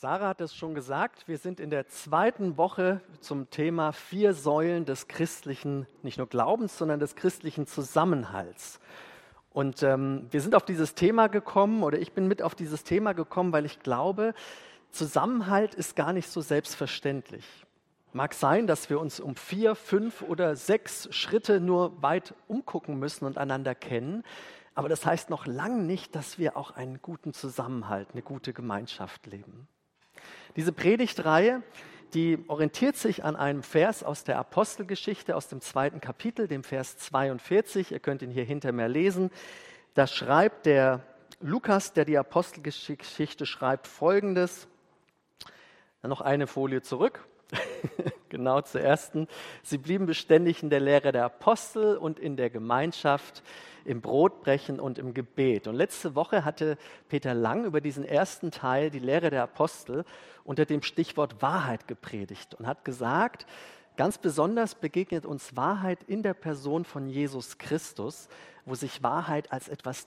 Sarah hat es schon gesagt, wir sind in der zweiten Woche zum Thema 4 Säulen des christlichen, nicht nur Glaubens, sondern des christlichen Zusammenhalts. Und wir sind auf dieses Thema gekommen, oder ich bin mit auf dieses Thema gekommen, weil ich glaube, Zusammenhalt ist gar nicht so selbstverständlich. Mag sein, dass wir uns um 4, 5 oder 6 Schritte nur weit umgucken müssen und einander kennen, aber das heißt noch lange nicht, dass wir auch einen guten Zusammenhalt, eine gute Gemeinschaft leben. Diese Predigtreihe, die orientiert sich an einem Vers aus der Apostelgeschichte, aus dem 2. Kapitel, dem Vers 42. Ihr könnt ihn hier hinter mir lesen. Da schreibt der Lukas, der die Apostelgeschichte schreibt, Folgendes. Dann noch eine Folie zurück. Genau zur ersten. Sie blieben beständig in der Lehre der Apostel und in der Gemeinschaft, im Brotbrechen und im Gebet. Und letzte Woche hatte Peter Lang über diesen ersten Teil, die Lehre der Apostel, unter dem Stichwort Wahrheit gepredigt und hat gesagt, ganz besonders begegnet uns Wahrheit in der Person von Jesus Christus, wo sich Wahrheit als etwas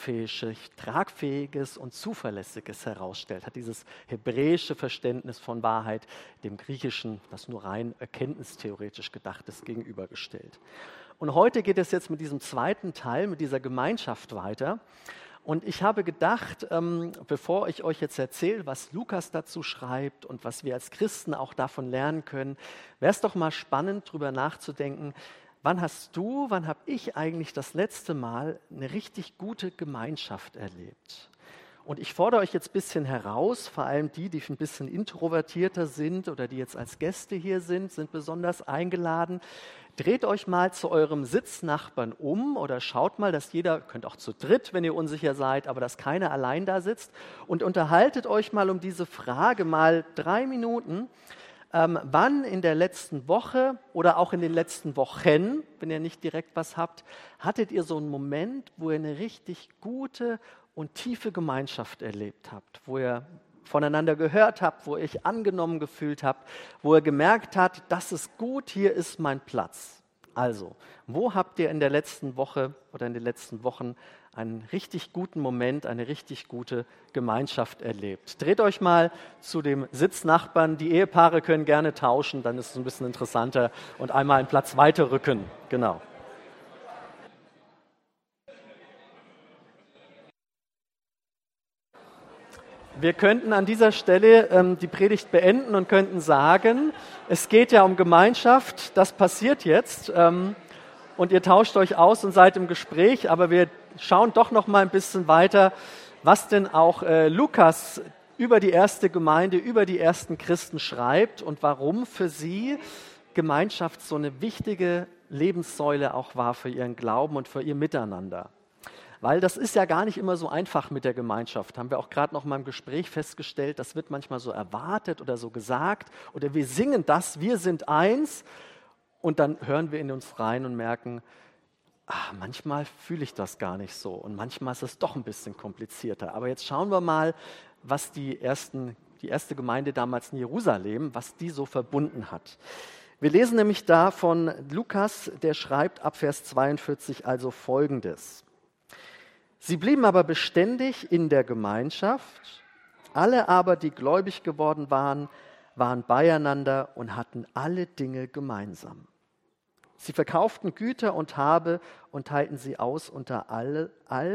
Tragfähiges und Zuverlässiges herausstellt. Hat dieses hebräische Verständnis von Wahrheit dem griechischen, das nur rein erkenntnistheoretisch gedacht ist, gegenübergestellt. Und heute geht es jetzt mit diesem zweiten Teil, mit dieser Gemeinschaft weiter. Und ich habe gedacht, bevor ich euch jetzt erzähle, was Lukas dazu schreibt und was wir als Christen auch davon lernen können, wäre es doch mal spannend, darüber nachzudenken, wann habe ich eigentlich das letzte Mal eine richtig gute Gemeinschaft erlebt? Und ich fordere euch jetzt ein bisschen heraus, vor allem die ein bisschen introvertierter sind oder die jetzt als Gäste hier sind besonders eingeladen. Dreht euch mal zu eurem Sitznachbarn um oder schaut mal, dass jeder, könnt auch zu dritt, wenn ihr unsicher seid, aber dass keiner allein da sitzt und unterhaltet euch mal um diese Frage mal 3 Minuten. Wann in der letzten Woche oder auch in den letzten Wochen, wenn ihr nicht direkt was habt, hattet ihr so einen Moment, wo ihr eine richtig gute und tiefe Gemeinschaft erlebt habt, wo ihr voneinander gehört habt, wo ihr euch angenommen gefühlt habt, wo ihr gemerkt habt, das ist gut, hier ist mein Platz. Also, wo habt ihr in der letzten Woche oder in den letzten Wochen einen richtig guten Moment, eine richtig gute Gemeinschaft erlebt? Dreht euch mal zu dem Sitznachbarn. Die Ehepaare können gerne tauschen, dann ist es ein bisschen interessanter und einmal einen Platz weiter rücken. Genau. Wir könnten an dieser Stelle die Predigt beenden und könnten sagen, es geht ja um Gemeinschaft, das passiert jetzt und ihr tauscht euch aus und seid im Gespräch, aber wir schauen doch noch mal ein bisschen weiter, was denn auch Lukas über die erste Gemeinde, über die ersten Christen schreibt und warum für sie Gemeinschaft so eine wichtige Lebenssäule auch war für ihren Glauben und für ihr Miteinander. Weil das ist ja gar nicht immer so einfach mit der Gemeinschaft, haben wir auch gerade noch mal im Gespräch festgestellt, das wird manchmal so erwartet oder so gesagt oder wir singen das, wir sind eins und dann hören wir in uns rein und merken, manchmal fühle ich das gar nicht so und manchmal ist es doch ein bisschen komplizierter. Aber jetzt schauen wir mal, was die erste Gemeinde damals in Jerusalem, was die so verbunden hat. Wir lesen nämlich da von Lukas, der schreibt ab Vers 42 also Folgendes. Sie blieben aber beständig in der Gemeinschaft, alle aber, die gläubig geworden waren, waren beieinander und hatten alle Dinge gemeinsam. Sie verkauften Güter und Habe und teilten sie aus unter alle,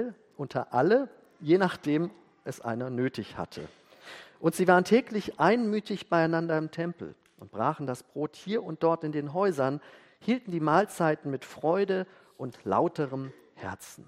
je nachdem es einer nötig hatte. Und sie waren täglich einmütig beieinander im Tempel und brachen das Brot hier und dort in den Häusern, hielten die Mahlzeiten mit Freude und lauterem Herzen.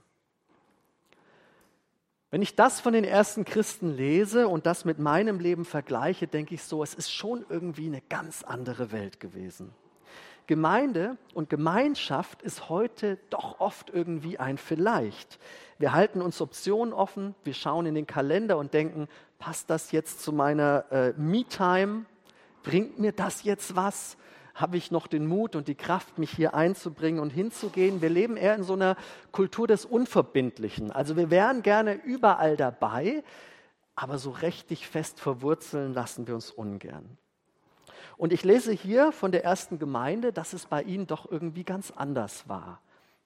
Wenn ich das von den ersten Christen lese und das mit meinem Leben vergleiche, denke ich so, es ist schon irgendwie eine ganz andere Welt gewesen. Gemeinde und Gemeinschaft ist heute doch oft irgendwie ein Vielleicht. Wir halten uns Optionen offen, wir schauen in den Kalender und denken, passt das jetzt zu meiner Me-Time? Bringt mir das jetzt was? Habe ich noch den Mut und die Kraft, mich hier einzubringen und hinzugehen? Wir leben eher in so einer Kultur des Unverbindlichen. Also wir wären gerne überall dabei, aber so richtig fest verwurzeln lassen wir uns ungern. Und ich lese hier von der ersten Gemeinde, dass es bei ihnen doch irgendwie ganz anders war.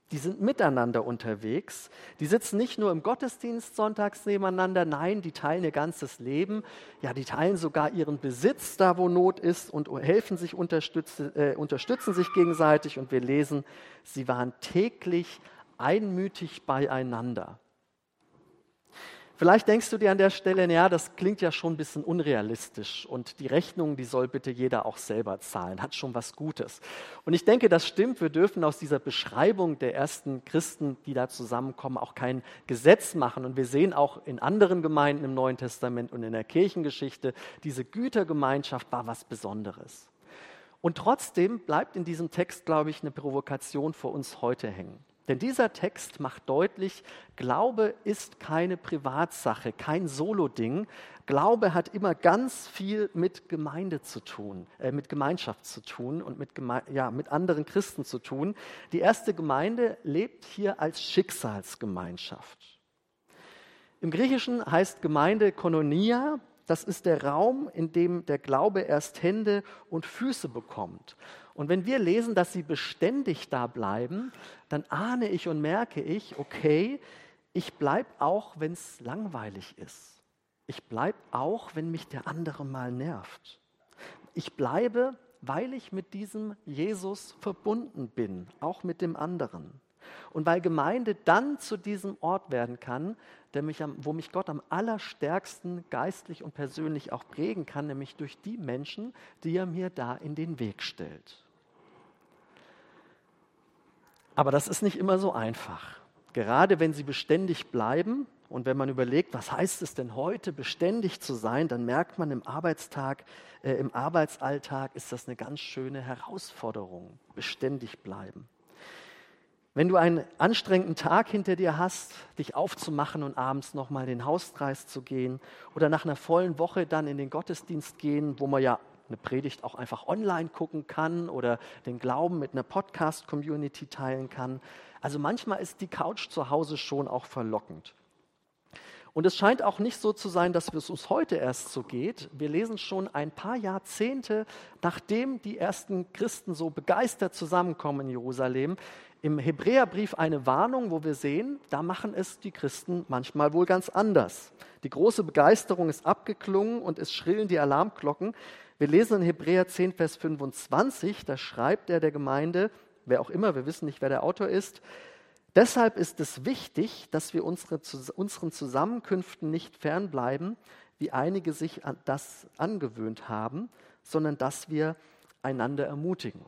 Die sind miteinander unterwegs. Die sitzen nicht nur im Gottesdienst sonntags nebeneinander, nein, die teilen ihr ganzes Leben. Ja, die teilen sogar ihren Besitz da, wo Not ist und helfen sich, unterstützen sich gegenseitig. Und wir lesen, sie waren täglich einmütig beieinander. Vielleicht denkst du dir an der Stelle, naja, das klingt ja schon ein bisschen unrealistisch und die Rechnung, die soll bitte jeder auch selber zahlen, hat schon was Gutes. Und ich denke, das stimmt, wir dürfen aus dieser Beschreibung der ersten Christen, die da zusammenkommen, auch kein Gesetz machen. Und wir sehen auch in anderen Gemeinden im Neuen Testament und in der Kirchengeschichte, diese Gütergemeinschaft war was Besonderes. Und trotzdem bleibt in diesem Text, glaube ich, eine Provokation für uns heute hängen. Denn dieser Text macht deutlich, Glaube ist keine Privatsache, kein Solo-Ding. Glaube hat immer ganz viel mit Gemeinde zu tun, mit Gemeinschaft zu tun und mit anderen Christen zu tun. Die erste Gemeinde lebt hier als Schicksalsgemeinschaft. Im Griechischen heißt Gemeinde Koinonia. Das ist der Raum, in dem der Glaube erst Hände und Füße bekommt. Und wenn wir lesen, dass sie beständig da bleiben, dann ahne ich und merke ich, okay, ich bleibe auch, wenn es langweilig ist. Ich bleibe auch, wenn mich der andere mal nervt. Ich bleibe, weil ich mit diesem Jesus verbunden bin, auch mit dem anderen. Und weil Gemeinde dann zu diesem Ort werden kann, wo mich Gott am allerstärksten geistlich und persönlich auch prägen kann, nämlich durch die Menschen, die er mir da in den Weg stellt. Aber das ist nicht immer so einfach. Gerade wenn sie beständig bleiben und wenn man überlegt, was heißt es denn heute, beständig zu sein, dann merkt man im Arbeitsalltag ist das eine ganz schöne Herausforderung, beständig bleiben. Wenn du einen anstrengenden Tag hinter dir hast, dich aufzumachen und abends nochmal den Hauskreis zu gehen oder nach einer vollen Woche dann in den Gottesdienst gehen, wo man ja eine Predigt auch einfach online gucken kann oder den Glauben mit einer Podcast-Community teilen kann. Also manchmal ist die Couch zu Hause schon auch verlockend. Und es scheint auch nicht so zu sein, dass es uns heute erst so geht. Wir lesen schon ein paar Jahrzehnte, nachdem die ersten Christen so begeistert zusammenkommen in Jerusalem, im Hebräerbrief eine Warnung, wo wir sehen, da machen es die Christen manchmal wohl ganz anders. Die große Begeisterung ist abgeklungen und es schrillen die Alarmglocken. Wir lesen in Hebräer 10, Vers 25, da schreibt er der Gemeinde, wer auch immer, wir wissen nicht, wer der Autor ist, deshalb ist es wichtig, dass wir unseren Zusammenkünften nicht fernbleiben, wie einige sich an das angewöhnt haben, sondern dass wir einander ermutigen.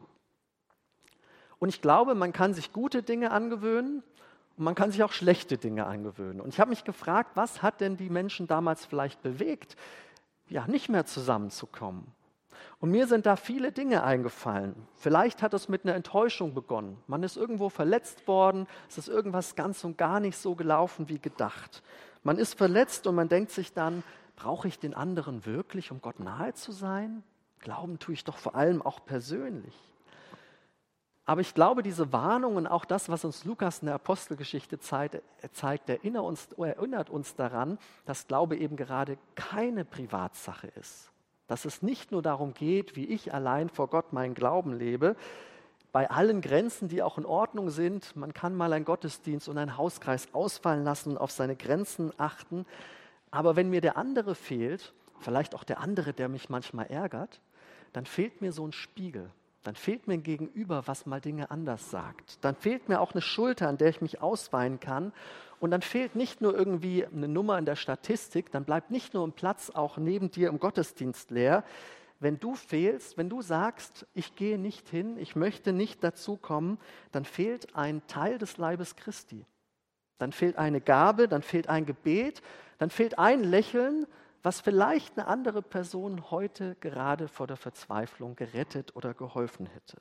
Und ich glaube, man kann sich gute Dinge angewöhnen und man kann sich auch schlechte Dinge angewöhnen. Und ich habe mich gefragt, was hat denn die Menschen damals vielleicht bewegt, ja, nicht mehr zusammenzukommen? Und mir sind da viele Dinge eingefallen. Vielleicht hat es mit einer Enttäuschung begonnen. Man ist irgendwo verletzt worden, es ist irgendwas ganz und gar nicht so gelaufen wie gedacht. Man ist verletzt und man denkt sich dann, brauche ich den anderen wirklich, um Gott nahe zu sein? Glauben tue ich doch vor allem auch persönlich. Aber ich glaube, diese Warnung und auch das, was uns Lukas in der Apostelgeschichte zeigt, erinnert uns daran, dass Glaube eben gerade keine Privatsache ist. Dass es nicht nur darum geht, wie ich allein vor Gott meinen Glauben lebe, bei allen Grenzen, die auch in Ordnung sind. Man kann mal einen Gottesdienst und einen Hauskreis ausfallen lassen und auf seine Grenzen achten. Aber wenn mir der andere fehlt, vielleicht auch der andere, der mich manchmal ärgert, dann fehlt mir so ein Spiegel. Dann fehlt mir ein Gegenüber, was mal Dinge anders sagt. Dann fehlt mir auch eine Schulter, an der ich mich ausweinen kann. Und dann fehlt nicht nur irgendwie eine Nummer in der Statistik, dann bleibt nicht nur ein Platz auch neben dir im Gottesdienst leer. Wenn du fehlst, wenn du sagst, ich gehe nicht hin, ich möchte nicht dazukommen, dann fehlt ein Teil des Leibes Christi. Dann fehlt eine Gabe, dann fehlt ein Gebet, dann fehlt ein Lächeln, was vielleicht eine andere Person heute gerade vor der Verzweiflung gerettet oder geholfen hätte.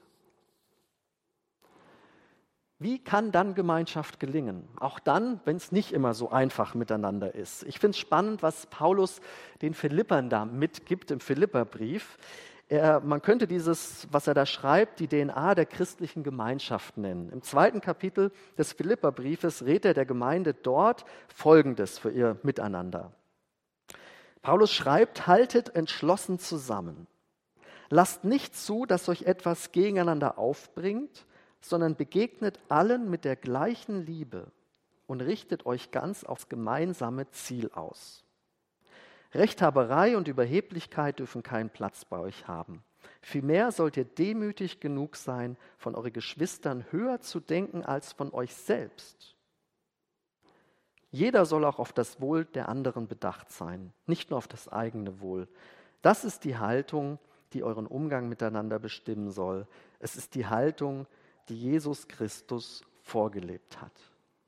Wie kann dann Gemeinschaft gelingen? Auch dann, wenn es nicht immer so einfach miteinander ist. Ich finde es spannend, was Paulus den Philippern da mitgibt im Philipperbrief. Man könnte dieses, was er da schreibt, die DNA der christlichen Gemeinschaft nennen. Im 2. Kapitel des Philipperbriefes rät er der Gemeinde dort Folgendes für ihr Miteinander. Paulus schreibt, haltet entschlossen zusammen. Lasst nicht zu, dass euch etwas gegeneinander aufbringt, sondern begegnet allen mit der gleichen Liebe und richtet euch ganz aufs gemeinsame Ziel aus. Rechthaberei und Überheblichkeit dürfen keinen Platz bei euch haben. Vielmehr sollt ihr demütig genug sein, von euren Geschwistern höher zu denken als von euch selbst. Jeder soll auch auf das Wohl der anderen bedacht sein, nicht nur auf das eigene Wohl. Das ist die Haltung, die euren Umgang miteinander bestimmen soll. Es ist die Haltung, die Jesus Christus vorgelebt hat.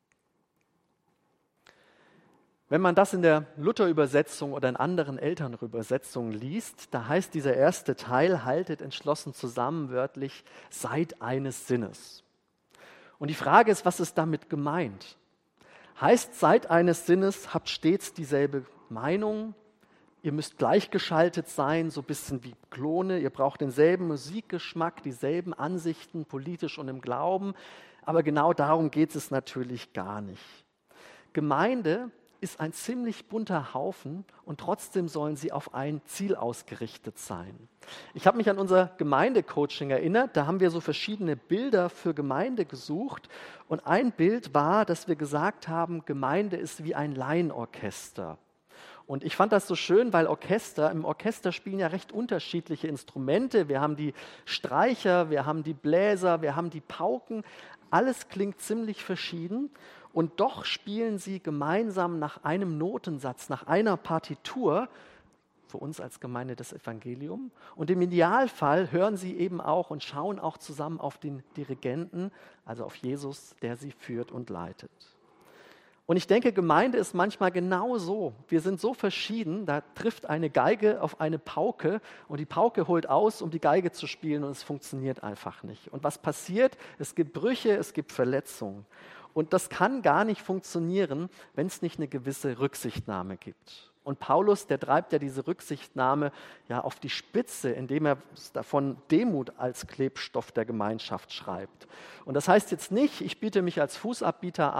Wenn man das in der Luther-Übersetzung oder in anderen älteren Übersetzungen liest, da heißt dieser erste Teil, haltet entschlossen zusammen, wörtlich, seid eines Sinnes. Und die Frage ist, was ist damit gemeint? Heißt, seid eines Sinnes, habt stets dieselbe Meinung, ihr müsst gleichgeschaltet sein, so ein bisschen wie Klone, ihr braucht denselben Musikgeschmack, dieselben Ansichten, politisch und im Glauben, aber genau darum geht es natürlich gar nicht. Gemeinde ist ein ziemlich bunter Haufen und trotzdem sollen sie auf ein Ziel ausgerichtet sein. Ich habe mich an unser Gemeindecoaching erinnert, da haben wir so verschiedene Bilder für Gemeinde gesucht und ein Bild war, dass wir gesagt haben, Gemeinde ist wie ein Laienorchester. Und ich fand das so schön, weil im Orchester spielen ja recht unterschiedliche Instrumente. Wir haben die Streicher, wir haben die Bläser, wir haben die Pauken. Alles klingt ziemlich verschieden. Und doch spielen sie gemeinsam nach einem Notensatz, nach einer Partitur, für uns als Gemeinde das Evangelium. Und im Idealfall hören sie eben auch und schauen auch zusammen auf den Dirigenten, also auf Jesus, der sie führt und leitet. Und ich denke, Gemeinde ist manchmal genau so. Wir sind so verschieden, da trifft eine Geige auf eine Pauke und die Pauke holt aus, um die Geige zu spielen und es funktioniert einfach nicht. Und was passiert? Es gibt Brüche, es gibt Verletzungen. Und das kann gar nicht funktionieren, wenn es nicht eine gewisse Rücksichtnahme gibt. Und Paulus, der treibt ja diese Rücksichtnahme ja auf die Spitze, indem er davon Demut als Klebstoff der Gemeinschaft schreibt. Und das heißt jetzt nicht, ich biete mich als Fußabtreter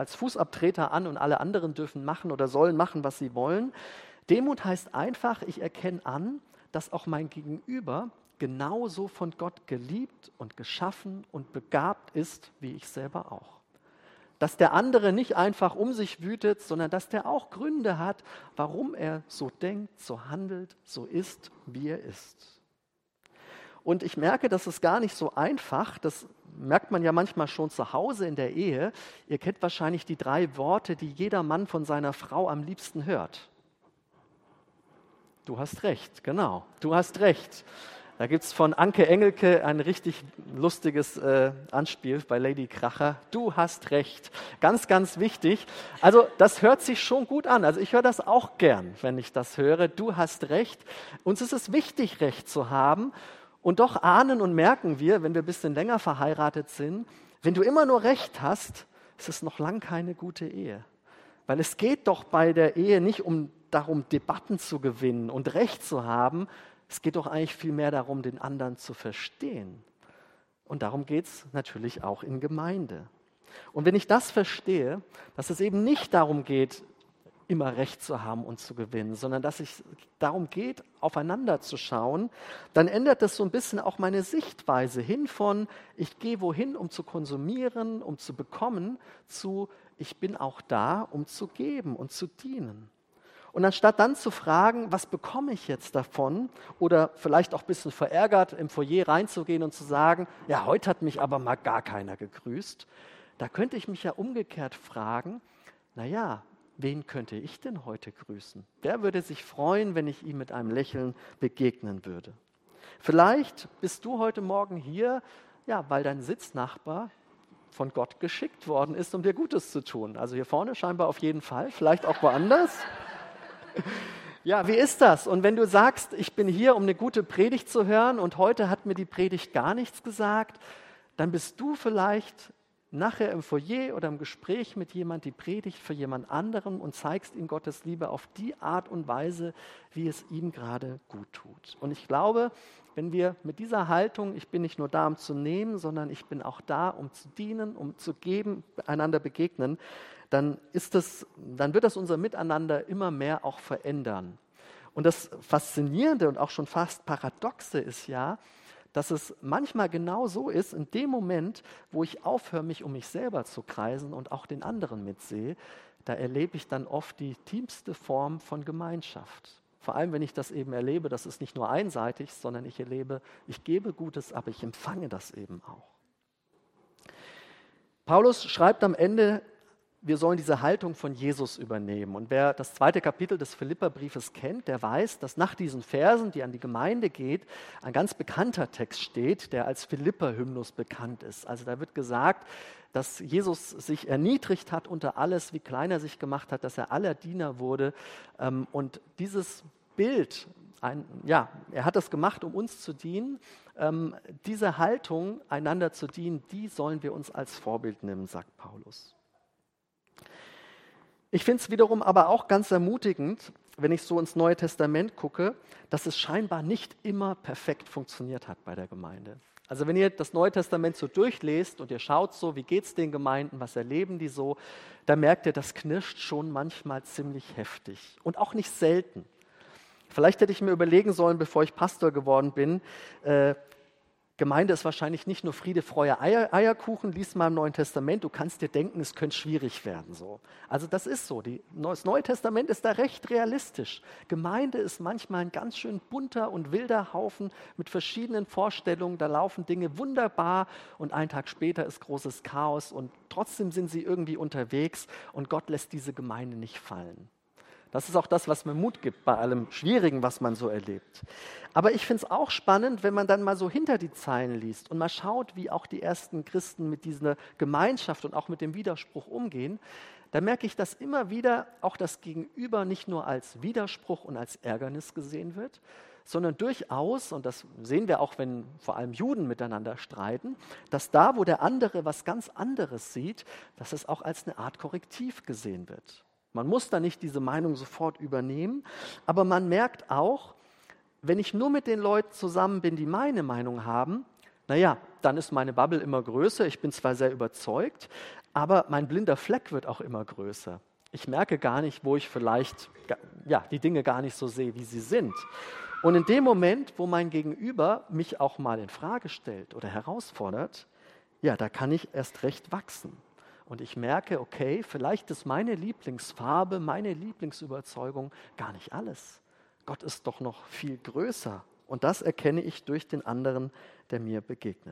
an und alle anderen dürfen machen oder sollen machen, was sie wollen. Demut heißt einfach, ich erkenne an, dass auch mein Gegenüber genauso von Gott geliebt und geschaffen und begabt ist, wie ich selber auch. Dass der andere nicht einfach um sich wütet, sondern dass der auch Gründe hat, warum er so denkt, so handelt, so ist, wie er ist. Und ich merke, das ist gar nicht so einfach. Das merkt man ja manchmal schon zu Hause in der Ehe. Ihr kennt wahrscheinlich die 3 Worte, die jeder Mann von seiner Frau am liebsten hört. Du hast recht, genau, du hast recht. Da gibt es von Anke Engelke ein richtig lustiges Anspiel bei Lady Kracher. Du hast recht. Ganz, ganz wichtig. Also das hört sich schon gut an. Also ich höre das auch gern, wenn ich das höre. Du hast recht. Uns ist es wichtig, Recht zu haben. Und doch ahnen und merken wir, wenn wir ein bisschen länger verheiratet sind, wenn du immer nur Recht hast, ist es noch lang keine gute Ehe. Weil es geht doch bei der Ehe nicht darum, Debatten zu gewinnen und Recht zu haben. Es geht doch eigentlich viel mehr darum, den anderen zu verstehen. Und darum geht es natürlich auch in Gemeinde. Und wenn ich das verstehe, dass es eben nicht darum geht, immer Recht zu haben und zu gewinnen, sondern dass es darum geht, aufeinander zu schauen, dann ändert das so ein bisschen auch meine Sichtweise hin von, ich gehe wohin, um zu konsumieren, um zu bekommen, zu, ich bin auch da, um zu geben und zu dienen. Und anstatt dann zu fragen, was bekomme ich jetzt davon, oder vielleicht auch ein bisschen verärgert im Foyer reinzugehen und zu sagen, ja, heute hat mich aber mal gar keiner gegrüßt, da könnte ich mich ja umgekehrt fragen, naja, wen könnte ich denn heute grüßen? Der würde sich freuen, wenn ich ihm mit einem Lächeln begegnen würde. Vielleicht bist du heute Morgen hier, ja, weil dein Sitznachbar von Gott geschickt worden ist, um dir Gutes zu tun. Also hier vorne scheinbar auf jeden Fall, vielleicht auch woanders. Ja, wie ist das? Und wenn du sagst, ich bin hier, um eine gute Predigt zu hören und heute hat mir die Predigt gar nichts gesagt, dann bist du vielleicht nachher im Foyer oder im Gespräch mit jemand die Predigt für jemand anderen und zeigst ihm Gottes Liebe auf die Art und Weise, wie es ihm gerade gut tut. Und ich glaube, wenn wir mit dieser Haltung, ich bin nicht nur da, um zu nehmen, sondern ich bin auch da, um zu dienen, um zu geben, einander begegnen, dann wird das unser Miteinander immer mehr auch verändern. Und das Faszinierende und auch schon fast Paradoxe ist ja, dass es manchmal genau so ist, in dem Moment, wo ich aufhöre, mich um mich selber zu kreisen und auch den anderen mitsehe, da erlebe ich dann oft die tiefste Form von Gemeinschaft. Vor allem, wenn ich das eben erlebe, das ist nicht nur einseitig, sondern ich erlebe, ich gebe Gutes, aber ich empfange das eben auch. Paulus schreibt am Ende, wir sollen diese Haltung von Jesus übernehmen. Und wer das 2. Kapitel des Philipperbriefes kennt, der weiß, dass nach diesen Versen, die an die Gemeinde geht, ein ganz bekannter Text steht, der als Philipper-Hymnus bekannt ist. Also da wird gesagt, dass Jesus sich erniedrigt hat unter alles, wie klein er sich gemacht hat, dass er aller Diener wurde. Und dieses Bild, er hat das gemacht, um uns zu dienen. Diese Haltung, einander zu dienen, die sollen wir uns als Vorbild nehmen, sagt Paulus. Ich finde es wiederum aber auch ganz ermutigend, wenn ich so ins Neue Testament gucke, dass es scheinbar nicht immer perfekt funktioniert hat bei der Gemeinde. Also wenn ihr das Neue Testament so durchlest und ihr schaut so, wie geht es den Gemeinden, was erleben die so, dann merkt ihr, das knirscht schon manchmal ziemlich heftig und auch nicht selten. Vielleicht hätte ich mir überlegen sollen, bevor ich Pastor geworden bin, Gemeinde ist wahrscheinlich nicht nur Friede, Freude, Eierkuchen, lies mal im Neuen Testament, du kannst dir denken, es könnte schwierig werden. So. Also das ist so, das Neue Testament ist da recht realistisch. Gemeinde ist manchmal ein ganz schön bunter und wilder Haufen mit verschiedenen Vorstellungen, da laufen Dinge wunderbar und einen Tag später ist großes Chaos und trotzdem sind sie irgendwie unterwegs und Gott lässt diese Gemeinde nicht fallen. Das ist auch das, was mir Mut gibt bei allem Schwierigen, was man so erlebt. Aber ich finde es auch spannend, wenn man dann mal so hinter die Zeilen liest und mal schaut, wie auch die ersten Christen mit dieser Gemeinschaft und auch mit dem Widerspruch umgehen. Da merke ich, dass immer wieder auch das Gegenüber nicht nur als Widerspruch und als Ärgernis gesehen wird, sondern durchaus, und das sehen wir auch, wenn vor allem Juden miteinander streiten, dass da, wo der andere was ganz anderes sieht, dass es auch als eine Art Korrektiv gesehen wird. Man muss da nicht diese Meinung sofort übernehmen, aber man merkt auch, wenn ich nur mit den Leuten zusammen bin, die meine Meinung haben, dann ist meine Bubble immer größer, ich bin zwar sehr überzeugt, aber mein blinder Fleck wird auch immer größer. Ich merke gar nicht, wo ich vielleicht die Dinge gar nicht so sehe, wie sie sind. Und in dem Moment, wo mein Gegenüber mich auch mal in Frage stellt oder herausfordert, da kann ich erst recht wachsen. Und ich merke, okay, vielleicht ist meine Lieblingsfarbe, meine Lieblingsüberzeugung gar nicht alles. Gott ist doch noch viel größer. Und das erkenne ich durch den anderen, der mir begegnet.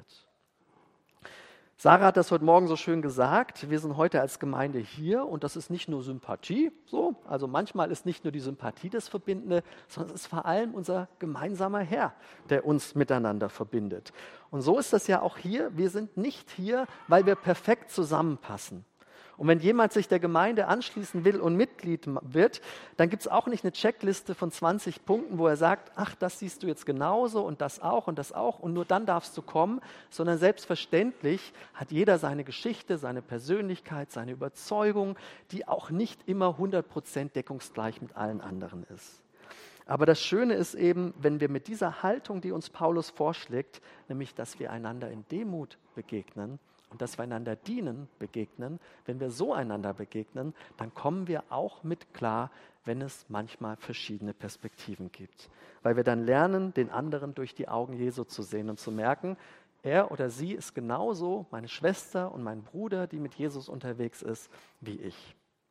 Sarah hat das heute Morgen so schön gesagt. Wir sind heute als Gemeinde hier und das ist nicht nur Sympathie, also manchmal ist nicht nur die Sympathie das Verbindende, sondern es ist vor allem unser gemeinsamer Herr, der uns miteinander verbindet. Und so ist das ja auch hier. Wir sind nicht hier, weil wir perfekt zusammenpassen. Und wenn jemand sich der Gemeinde anschließen will und Mitglied wird, dann gibt es auch nicht eine Checkliste von 20 Punkten, wo er sagt, ach, das siehst du jetzt genauso und das auch und nur dann darfst du kommen, sondern selbstverständlich hat jeder seine Geschichte, seine Persönlichkeit, seine Überzeugung, die auch nicht immer 100% deckungsgleich mit allen anderen ist. Aber das Schöne ist eben, wenn wir mit dieser Haltung, die uns Paulus vorschlägt, nämlich, dass wir einander in Demut begegnen, und dass wir einander dienen, begegnen, wenn wir so einander begegnen, dann kommen wir auch mit klar, wenn es manchmal verschiedene Perspektiven gibt. Weil wir dann lernen, den anderen durch die Augen Jesu zu sehen und zu merken, er oder sie ist genauso meine Schwester und mein Bruder, die mit Jesus unterwegs ist, wie ich.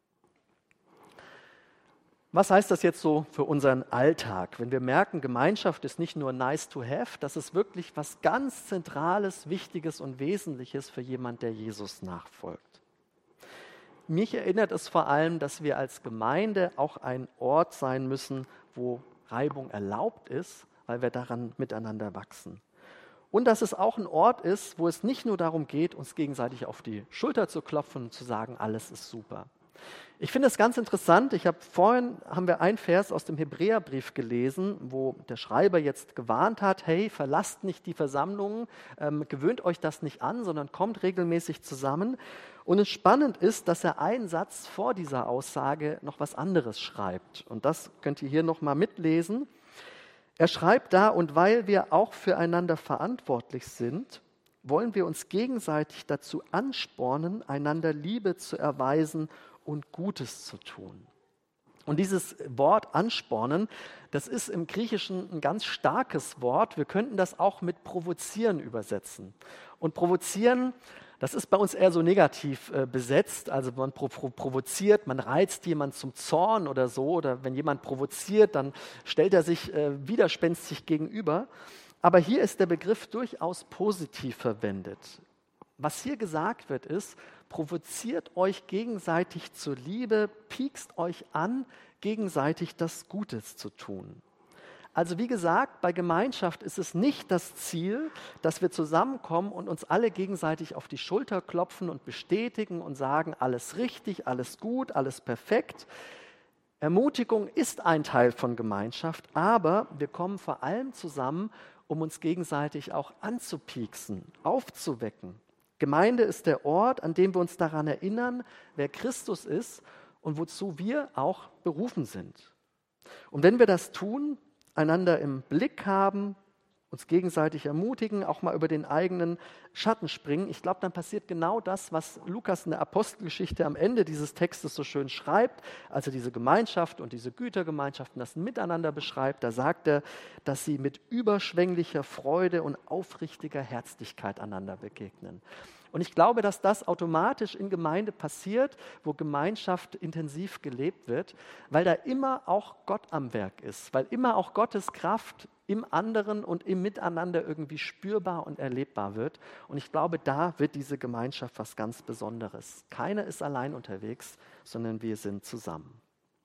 Was heißt das jetzt so für unseren Alltag? Wenn wir merken, Gemeinschaft ist nicht nur nice to have, das ist wirklich was ganz Zentrales, Wichtiges und Wesentliches für jemand, der Jesus nachfolgt. Mich erinnert es vor allem, dass wir als Gemeinde auch ein Ort sein müssen, wo Reibung erlaubt ist, weil wir daran miteinander wachsen. Und dass es auch ein Ort ist, wo es nicht nur darum geht, uns gegenseitig auf die Schulter zu klopfen und zu sagen, alles ist super. Ich finde es ganz interessant, haben wir einen Vers aus dem Hebräerbrief gelesen, wo der Schreiber jetzt gewarnt hat, hey, verlasst nicht die Versammlungen, gewöhnt euch das nicht an, sondern kommt regelmäßig zusammen. Und es spannend ist, dass er einen Satz vor dieser Aussage noch was anderes schreibt. Und das könnt ihr hier nochmal mitlesen. Er schreibt da, und weil wir auch füreinander verantwortlich sind, wollen wir uns gegenseitig dazu anspornen, einander Liebe zu erweisen und Gutes zu tun. Und dieses Wort anspornen, das ist im Griechischen ein ganz starkes Wort. Wir könnten das auch mit provozieren übersetzen. Und provozieren, das ist bei uns eher so negativ besetzt. Also man provoziert, man reizt jemanden zum Zorn oder so. Oder wenn jemand provoziert, dann stellt er sich widerspenstig gegenüber. Aber hier ist der Begriff durchaus positiv verwendet. Was hier gesagt wird, ist, provoziert euch gegenseitig zur Liebe, piekst euch an, gegenseitig das Gutes zu tun. Also wie gesagt, bei Gemeinschaft ist es nicht das Ziel, dass wir zusammenkommen und uns alle gegenseitig auf die Schulter klopfen und bestätigen und sagen, alles richtig, alles gut, alles perfekt. Ermutigung ist ein Teil von Gemeinschaft, aber wir kommen vor allem zusammen, um uns gegenseitig auch anzupieksen, aufzuwecken. Gemeinde ist der Ort, an dem wir uns daran erinnern, wer Christus ist und wozu wir auch berufen sind. Und wenn wir das tun, einander im Blick haben, uns gegenseitig ermutigen, auch mal über den eigenen Schatten springen, ich glaube, dann passiert genau das, was Lukas in der Apostelgeschichte am Ende dieses Textes so schön schreibt, als er diese Gemeinschaft und diese Gütergemeinschaften, das Miteinander beschreibt. Da sagt er, dass sie mit überschwänglicher Freude und aufrichtiger Herzlichkeit einander begegnen. Und ich glaube, dass das automatisch in Gemeinde passiert, wo Gemeinschaft intensiv gelebt wird, weil da immer auch Gott am Werk ist, weil immer auch Gottes Kraft im anderen und im Miteinander irgendwie spürbar und erlebbar wird. Und ich glaube, da wird diese Gemeinschaft was ganz Besonderes. Keiner ist allein unterwegs, sondern wir sind zusammen.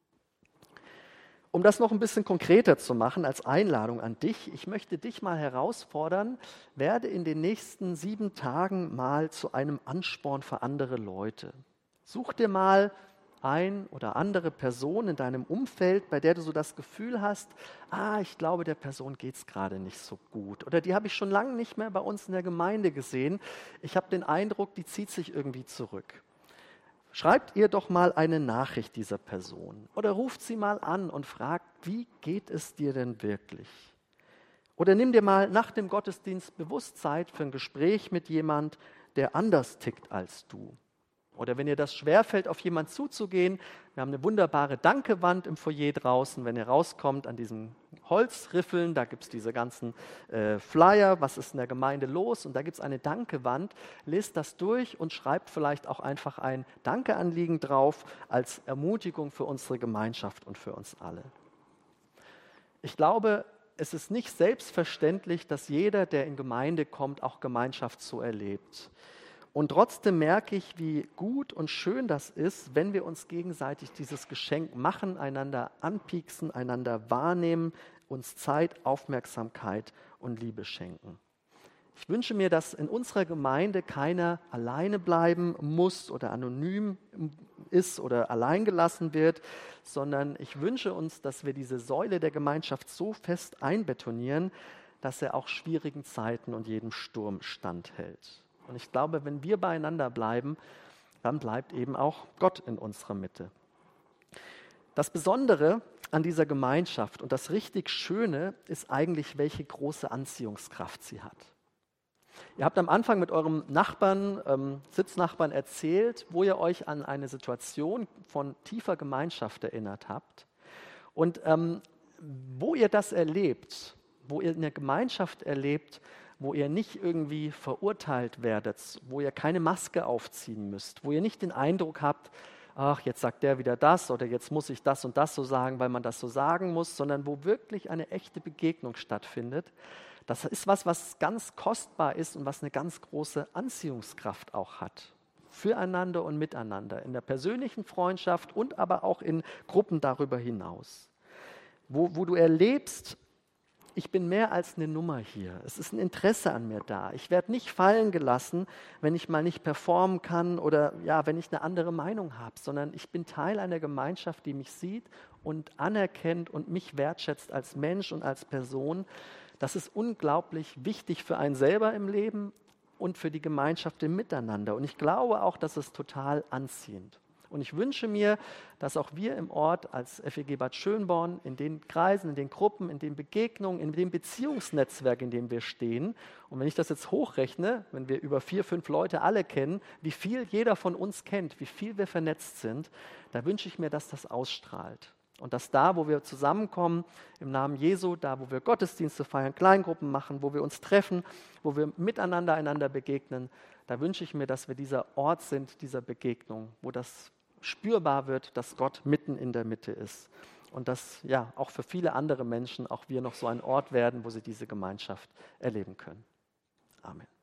Um das noch ein bisschen konkreter zu machen als Einladung an dich, ich möchte dich mal herausfordern, werde in den nächsten 7 Tagen mal zu einem Ansporn für andere Leute. Such dir mal ein oder andere Person in deinem Umfeld, bei der du so das Gefühl hast, ich glaube, der Person geht es gerade nicht so gut. Oder die habe ich schon lange nicht mehr bei uns in der Gemeinde gesehen. Ich habe den Eindruck, die zieht sich irgendwie zurück. Schreibt ihr doch mal eine Nachricht dieser Person oder ruft sie mal an und fragt, wie geht es dir denn wirklich? Oder nimm dir mal nach dem Gottesdienst bewusst Zeit für ein Gespräch mit jemand, der anders tickt als du. Oder wenn ihr das schwerfällt, auf jemanden zuzugehen, wir haben eine wunderbare Dankewand im Foyer draußen. Wenn ihr rauskommt an diesen Holzriffeln, da gibt es diese ganzen Flyer, was ist in der Gemeinde los? Und da gibt es eine Dankewand. Lest das durch und schreibt vielleicht auch einfach ein Dankeanliegen drauf als Ermutigung für unsere Gemeinschaft und für uns alle. Ich glaube, es ist nicht selbstverständlich, dass jeder, der in Gemeinde kommt, auch Gemeinschaft so erlebt. Und trotzdem merke ich, wie gut und schön das ist, wenn wir uns gegenseitig dieses Geschenk machen, einander anpieksen, einander wahrnehmen, uns Zeit, Aufmerksamkeit und Liebe schenken. Ich wünsche mir, dass in unserer Gemeinde keiner alleine bleiben muss oder anonym ist oder alleingelassen wird, sondern ich wünsche uns, dass wir diese Säule der Gemeinschaft so fest einbetonieren, dass er auch schwierigen Zeiten und jedem Sturm standhält. Und ich glaube, wenn wir beieinander bleiben, dann bleibt eben auch Gott in unserer Mitte. Das Besondere an dieser Gemeinschaft und das richtig Schöne ist eigentlich, welche große Anziehungskraft sie hat. Ihr habt am Anfang mit eurem Nachbarn, Sitznachbarn erzählt, wo ihr euch an eine Situation von tiefer Gemeinschaft erinnert habt. Und wo ihr das erlebt, wo ihr eine Gemeinschaft erlebt, wo ihr nicht irgendwie verurteilt werdet, wo ihr keine Maske aufziehen müsst, wo ihr nicht den Eindruck habt, ach, jetzt sagt der wieder das oder jetzt muss ich das und das so sagen, weil man das so sagen muss, sondern wo wirklich eine echte Begegnung stattfindet. Das ist was ganz kostbar ist und was eine ganz große Anziehungskraft auch hat. Füreinander und miteinander, in der persönlichen Freundschaft und aber auch in Gruppen darüber hinaus. Wo du erlebst, ich bin mehr als eine Nummer hier. Es ist ein Interesse an mir da. Ich werde nicht fallen gelassen, wenn ich mal nicht performen kann oder wenn ich eine andere Meinung habe, sondern ich bin Teil einer Gemeinschaft, die mich sieht und anerkennt und mich wertschätzt als Mensch und als Person. Das ist unglaublich wichtig für einen selber im Leben und für die Gemeinschaft im Miteinander. Und ich glaube auch, dass es total anziehend. Und ich wünsche mir, dass auch wir im Ort als FEG Bad Schönborn in den Kreisen, in den Gruppen, in den Begegnungen, in dem Beziehungsnetzwerk, in dem wir stehen, und wenn ich das jetzt hochrechne, wenn wir über 4, 5 Leute alle kennen, wie viel jeder von uns kennt, wie viel wir vernetzt sind, da wünsche ich mir, dass das ausstrahlt. Und dass da, wo wir zusammenkommen, im Namen Jesu, da, wo wir Gottesdienste feiern, Kleingruppen machen, wo wir uns treffen, wo wir miteinander einander begegnen, da wünsche ich mir, dass wir dieser Ort sind, dieser Begegnung, wo das spürbar wird, dass Gott mitten in der Mitte ist. Und dass ja auch für viele andere Menschen auch wir noch so ein Ort werden, wo sie diese Gemeinschaft erleben können. Amen.